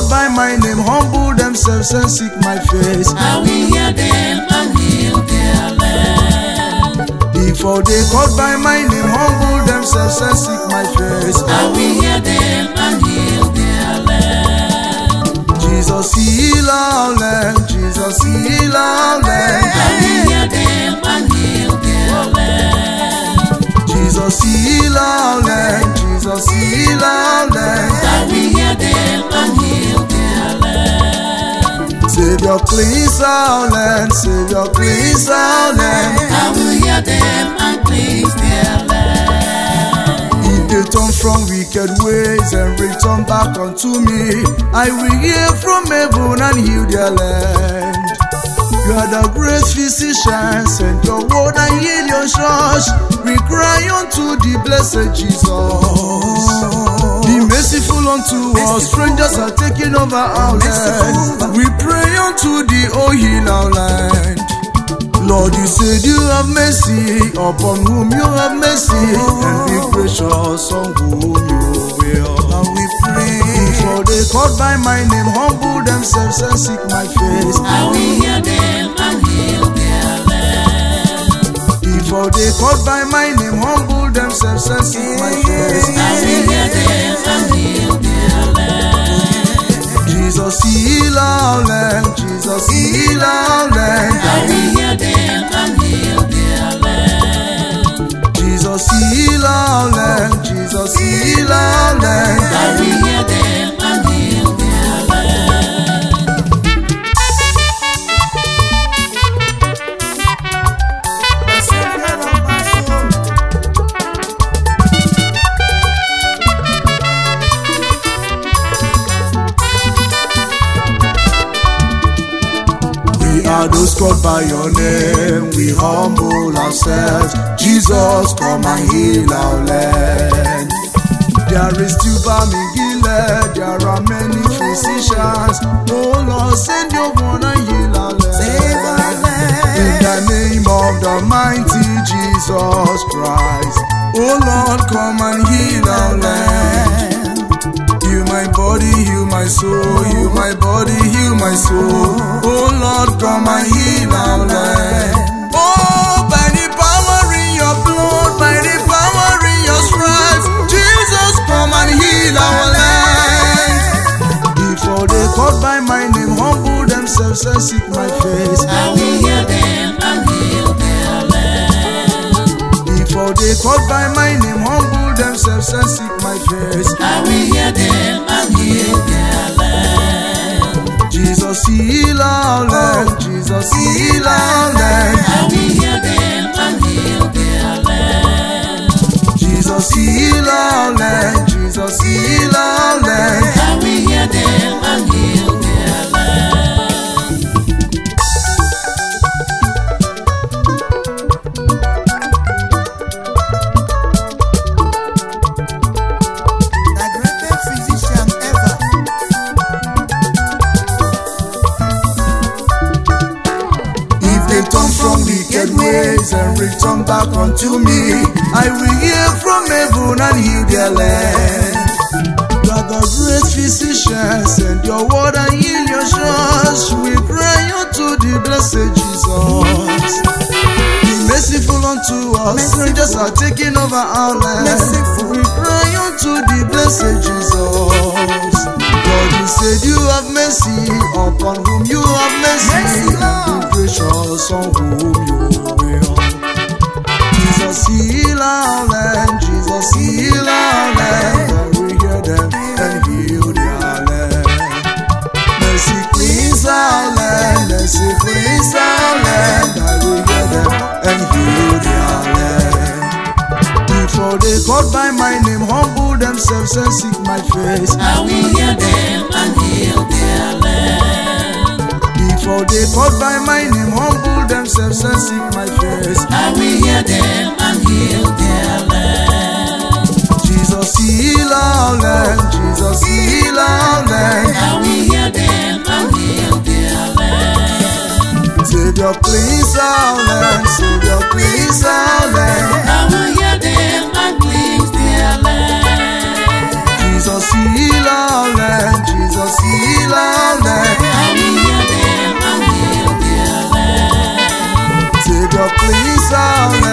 called by my name humble themselves and seek my face, I will hear them and heal their land. before they called by my name humble themselves and seek my face, I will hear them and heal their land. Jesus heal our land, Jesus heal our land, I will hear them and heal their land. Jesus heal our land, Jesus heal our land, I will hear them and heal their land. Savior cleanse our land, Savior cleanse our land. I will hear them and cleanse their land. If they turn from wicked ways and return back unto me, I will hear from heaven and heal their land. You are the great physician, send your word and heal your church. We cry unto the blessed Jesus. Be merciful unto us, strangers are taking over our land. We pray unto thee, O heal our land. Lord, you said you have mercy upon whom you have mercy, and be gracious on whom you will. And we pray, before they called by my name humble themselves and seek my face, I will hear them and heal their land. before they called by my name humble themselves and seek my face, I will hear them and heal their land. Jesus heal our land, Jesus heal our land, I will hear them and heal their land. Jesus heal our land, Jesus heal our land. I will hear them and heal their land. The Savior of my soul. We are those called by your name, we humble ourselves. Jesus, come and heal our land. There is still balm in Gilead, there are many physicians. Oh Lord, send your one and heal our land. In the name of the mighty Jesus Christ, oh Lord, come and heal our land. Heal my body, heal my soul, heal my body, heal my soul. Oh Lord, come and heal our land. Oh, by the power in your blood, by the power in your stripes, Jesus, come and heal our land. Before they called by my name, humble themselves and seek my face, I will hear them and heal their land. before they called by my name, humble themselves and seek my face, I will hear them and heal their land. Jesus heal our land, Jesus heal our land, I will hear them and heal their land. Jesus heal our land, Jesus heal our land. I will hear them and heal their land. The greatest physician ever. If they turn from wicked ways and return back unto me, I will hear from heaven and heal their land. You are the great physician, send your word and heal your church. We cry unto the blessed Jesus. Be merciful unto us, strangers are taking over our land. We cry unto the blessed Jesus. Lord, you said you have mercy upon whom you have mercy, and be gracious on whom you will. Jesus heal our land, Jesus heal our land, and we hear them and heal their land. Mercy cleanse our land, mercy cleanse our land, and we hear them and heal their land. Before they called by my name, humble themselves and seek my face, I will hear them and heal their land. before they called by my name, humble themselves and seek my face, I will hear them and heal their land. Jesus heal our land, Jesus heal our land, I will hear them and heal their land. Savior cleanse our land, Savior cleanse our land, I will hear them and cleanse their land. Jesus heal our land, Jesus heal song